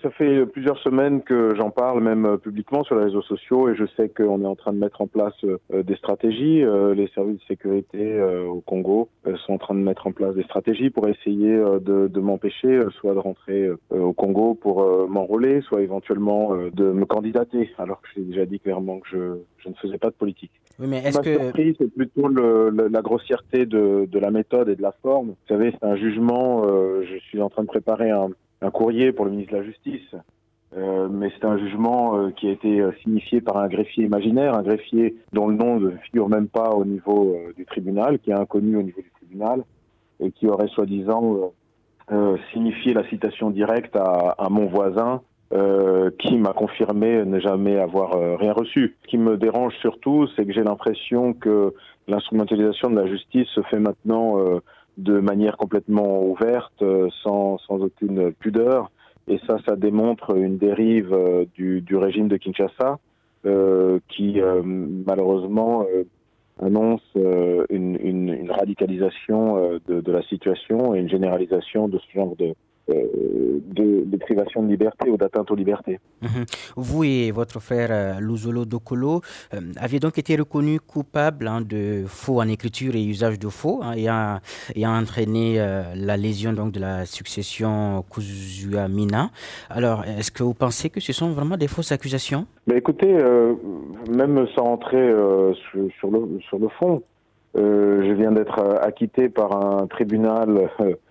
ça fait plusieurs semaines que j'en parle, même publiquement sur les réseaux sociaux, et je sais qu'on est en train de mettre en place des stratégies. Les services de sécurité au Congo sont en train de mettre en place des stratégies pour essayer de m'empêcher soit de rentrer au Congo pour m'enrôler, soit éventuellement de me candidater, alors que j'ai déjà dit clairement que je ne faisais pas de politique. Oui, mais Ce qui est-ce m'a que... surpris, c'est plutôt la grossièreté de la méthode et de la forme. Vous savez, c'est un jugement. Je suis en train de préparer un courrier pour le ministre de la Justice, mais c'est un jugement qui a été signifié par un greffier imaginaire, un greffier dont le nom ne figure même pas au niveau du tribunal, qui est inconnu au niveau du tribunal, et qui aurait soi-disant signifié la citation directe à mon voisin, qui m'a confirmé ne jamais avoir rien reçu. Ce qui me dérange surtout, c'est que j'ai l'impression que l'instrumentalisation de la justice se fait maintenant de manière complètement ouverte, sans aucune pudeur. Et ça démontre une dérive du régime de Kinshasa, qui malheureusement annonce une radicalisation de la situation et une généralisation de ce genre de privation de liberté ou d'atteinte aux libertés. Mhm. Vous et votre frère Luzolo Dokolo aviez donc été reconnus coupables de faux en écriture et usage de faux, ayant entraîné la lésion donc, de la succession Kuzuamina. Alors, est-ce que vous pensez que ce sont vraiment des fausses accusations? Mais écoutez, même sans entrer sur le fond, je viens d'être acquitté par un tribunal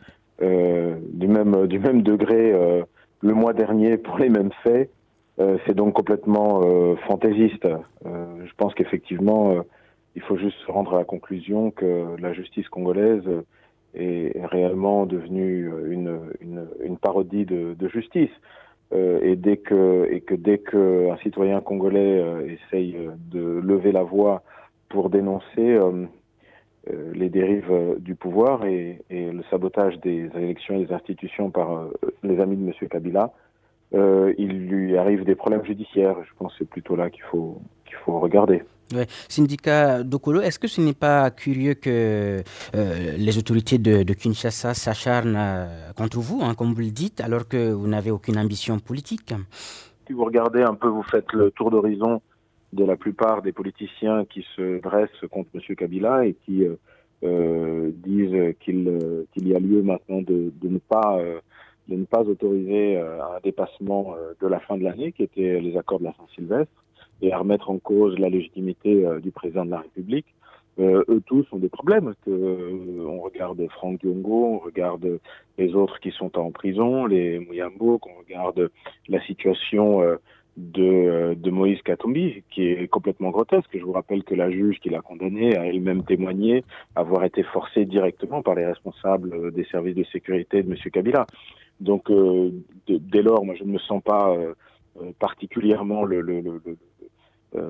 du même degré le mois dernier pour les mêmes faits. C'est donc complètement fantaisiste. Je pense qu'effectivement, il faut juste se rendre à la conclusion que la justice congolaise est réellement devenue une parodie de justice. Dès que un citoyen congolais essaye de lever la voix pour dénoncer les dérives du pouvoir et le sabotage des élections et des institutions par les amis de M. Kabila, il lui arrive des problèmes judiciaires. Je pense que c'est plutôt là qu'il faut regarder. Ouais. Syndicat Dokolo, est-ce que ce n'est pas curieux que les autorités de Kinshasa s'acharnent contre vous, comme vous le dites, alors que vous n'avez aucune ambition politique? Si vous regardez un peu, vous faites le tour d'horizon de la plupart des politiciens qui se dressent contre M. Kabila et qui disent qu'il y a lieu maintenant de ne pas autoriser un dépassement de la fin de l'année, qui était les accords de la Saint-Sylvestre, et à remettre en cause la légitimité du président de la République. Eux tous ont des problèmes. On regarde Franck Diongo, on regarde les autres qui sont en prison, les Muyambo, qu'on regarde la situation de Moïse Katumbi, qui est complètement grotesque. Je vous rappelle que la juge qui l'a condamné a elle-même témoigné avoir été forcée directement par les responsables des services de sécurité de M. Kabila. Donc, dès lors, moi, je ne me sens pas particulièrement euh,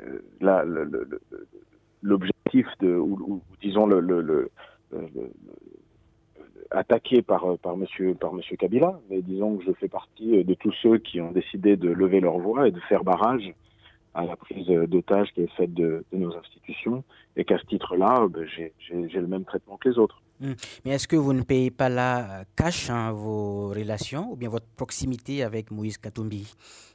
l'objectif ou disons attaqué par monsieur Kabila, mais disons que je fais partie de tous ceux qui ont décidé de lever leur voix et de faire barrage à la prise d'otages qui est faite de nos institutions, et qu'à ce titre-là, j'ai le même traitement que les autres. Hmm. Mais est-ce que vous ne payez pas là cash vos relations ou bien votre proximité avec Moïse Katumbi?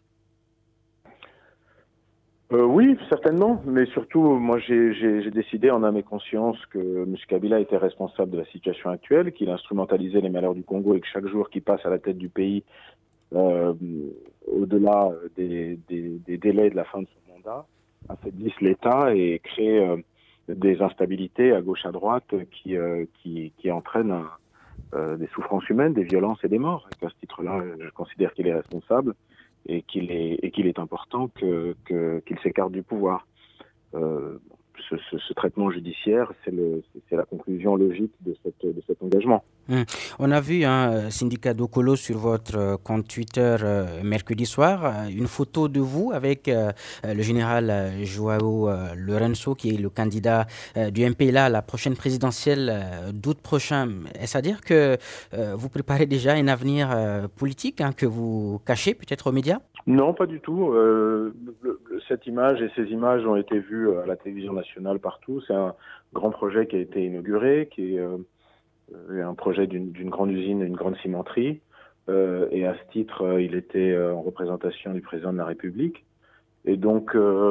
Oui, certainement, mais surtout, moi, j'ai décidé en âme et conscience que M. Kabila était responsable de la situation actuelle, qu'il instrumentalisait les malheurs du Congo et que chaque jour qu'il passe à la tête du pays, euh, au-delà des délais de la fin de son mandat, affaiblissent l'État et créent des instabilités à gauche à droite qui entraînent des souffrances humaines, des violences et des morts. Et qu'à ce titre-là, je considère qu'il est responsable et qu'il est important qu'il s'écarte du pouvoir. Euh, ce traitement judiciaire, c'est la conclusion logique de cet engagement. Hmm. On a vu un syndicat Dokolo sur votre compte Twitter mercredi soir, une photo de vous avec le général Joao Lourenço, qui est le candidat du MPLA à la prochaine présidentielle d'août prochain. Est-ce à dire que vous préparez déjà un avenir politique que vous cachez peut-être aux médias? Non, pas du tout. Cette image et ces images ont été vues à la télévision nationale partout. C'est un grand projet qui a été inauguré, qui est un projet d'une grande usine, une grande cimenterie. et à ce titre, il était en représentation du président de la République. Et donc,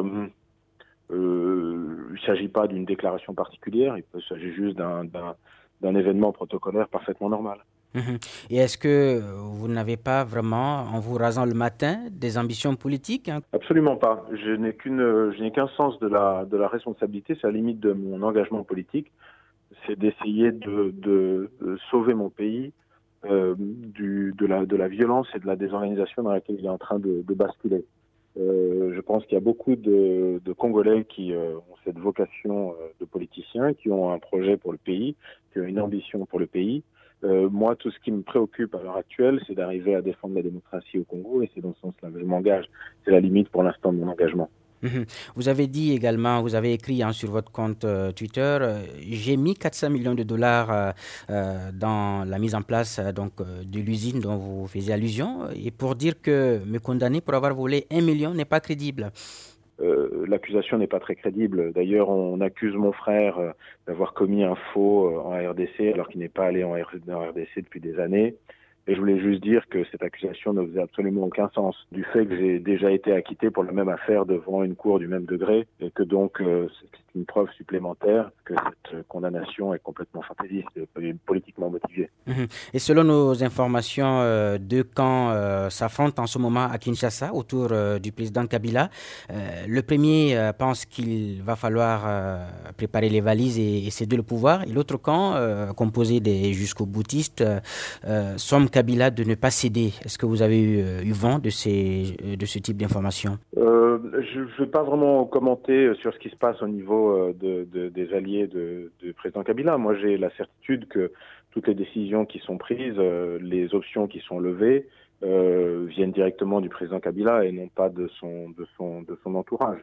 il ne s'agit pas d'une déclaration particulière, il s'agit juste d'un événement protocolaire parfaitement normal. Mhm. Et est-ce que vous n'avez pas vraiment, en vous rasant le matin, des ambitions politiques, hein? Absolument pas. Je n'ai qu'un sens de la responsabilité, c'est la limite de mon engagement politique, c'est d'essayer de sauver mon pays de la violence et de la désorganisation dans laquelle il est en train de basculer. Je pense qu'il y a beaucoup de Congolais qui ont cette vocation de politiciens, qui ont un projet pour le pays, qui ont une ambition pour le pays. Moi, tout ce qui me préoccupe à l'heure actuelle, c'est d'arriver à défendre la démocratie au Congo, et c'est dans ce sens-là que je m'engage. C'est la limite pour l'instant de mon engagement. Mhm. Vous avez dit également, vous avez écrit hein, sur votre compte Twitter, j'ai mis 400 millions de dollars dans la mise en place de l'usine dont vous faisiez allusion, et pour dire que me condamner pour avoir volé 1 million n'est pas crédible. L'accusation n'est pas très crédible. D'ailleurs, on accuse mon frère d'avoir commis un faux en RDC alors qu'il n'est pas allé en RDC depuis des années. Et je voulais juste dire que cette accusation ne faisait absolument aucun sens. Du fait que j'ai déjà été acquitté pour la même affaire devant une cour du même degré, et que donc c'est une preuve supplémentaire que cette condamnation est complètement fantaisiste et politiquement motivée. Mhm. Et selon nos informations, deux camps s'affrontent en ce moment à Kinshasa autour du président Kabila. Le premier pense qu'il va falloir préparer les valises et céder le pouvoir. Et l'autre camp, composé des jusqu'au boutistes, somme Kabila de ne pas céder. Est-ce que vous avez eu vent de de ce type d'informations? Je ne vais pas vraiment commenter sur ce qui se passe au niveau des alliés du président Kabila. Moi, j'ai la certitude que toutes les décisions qui sont prises, les options qui sont levées, viennent directement du président Kabila et non pas de son entourage.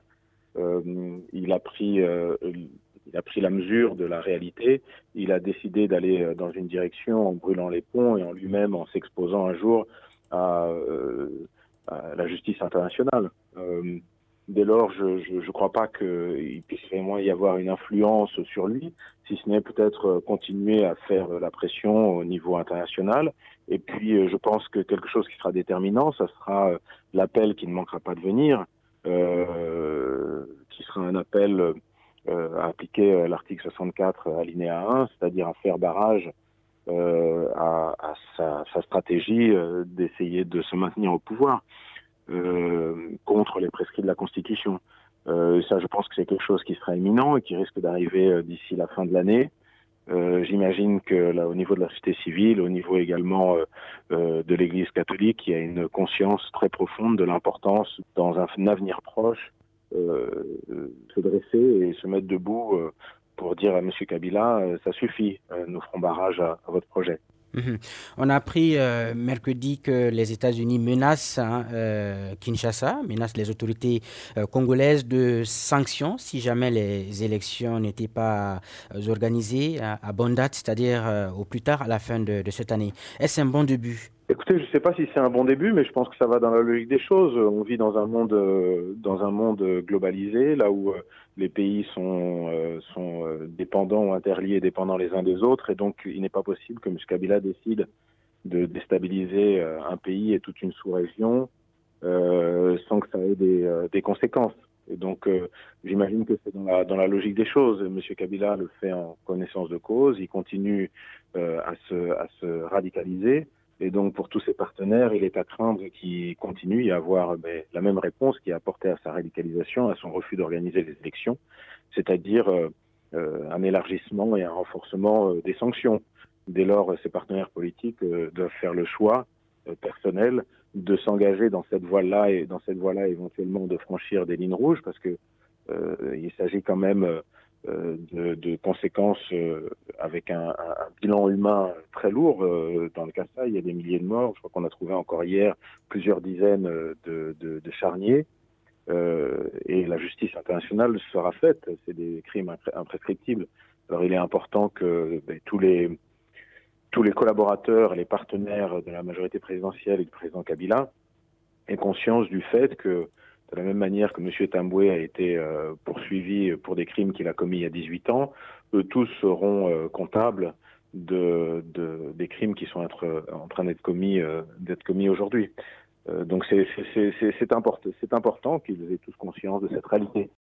Il a pris la mesure de la réalité. Il a décidé d'aller dans une direction en brûlant les ponts et en lui-même en s'exposant un jour à, euh, à la justice internationale. Dès lors, je ne crois pas qu'il puisse vraiment y avoir une influence sur lui, si ce n'est peut-être continuer à faire la pression au niveau international. Et puis, je pense que quelque chose qui sera déterminant, ça sera l'appel qui ne manquera pas de venir, qui sera un appel à appliquer l'article 64 alinéa 1, c'est-à-dire à faire barrage à sa stratégie d'essayer de se maintenir au pouvoir contre les prescrits de la Constitution. Ça, je pense que c'est quelque chose qui sera imminent et qui risque d'arriver d'ici la fin de l'année. J'imagine que là, au niveau de la société civile, au niveau également de l'Église catholique, il y a une conscience très profonde de l'importance, dans un avenir proche, se dresser et se mettre debout pour dire à M. Kabila, ça suffit, nous ferons barrage à votre projet. Mhm. On a appris mercredi que les États-Unis menacent hein, Kinshasa, menacent les autorités congolaises de sanctions si jamais les élections n'étaient pas organisées à bonne date, c'est-à-dire au plus tard à la fin de cette année. Est-ce un bon début? Écoutez, je ne sais pas si c'est un bon début, mais je pense que ça va dans la logique des choses. On vit dans un monde globalisé, là où les pays sont dépendants ou interliés, dépendants les uns des autres, et donc il n'est pas possible que M. Kabila décide de déstabiliser un pays et toute une sous-région sans que ça ait des conséquences. Et donc, j'imagine que c'est dans la logique des choses. M. Kabila le fait en connaissance de cause, il continue à se radicaliser. Et donc, pour tous ses partenaires, il est à craindre qu'il continue à avoir la même réponse qui a apporté à sa radicalisation, à son refus d'organiser les élections, c'est-à-dire un élargissement et un renforcement des sanctions. Dès lors, ses partenaires politiques doivent faire le choix personnel de s'engager dans cette voie-là et dans cette voie-là éventuellement de franchir des lignes rouges parce que il s'agit quand même de conséquences avec un bilan humain très lourd. Dans le Kassai, il y a des milliers de morts. Je crois qu'on a trouvé encore hier plusieurs dizaines de charniers. Et la justice internationale sera faite. C'est des crimes imprescriptibles. Alors il est important que tous les collaborateurs et les partenaires de la majorité présidentielle et du président Kabila aient conscience du fait que, de la même manière que M. Tamboué a été poursuivi pour des crimes qu'il a commis il y a 18 ans, eux tous seront comptables des crimes qui sont en train d'être commis aujourd'hui. Donc c'est important qu'ils aient tous conscience de cette réalité.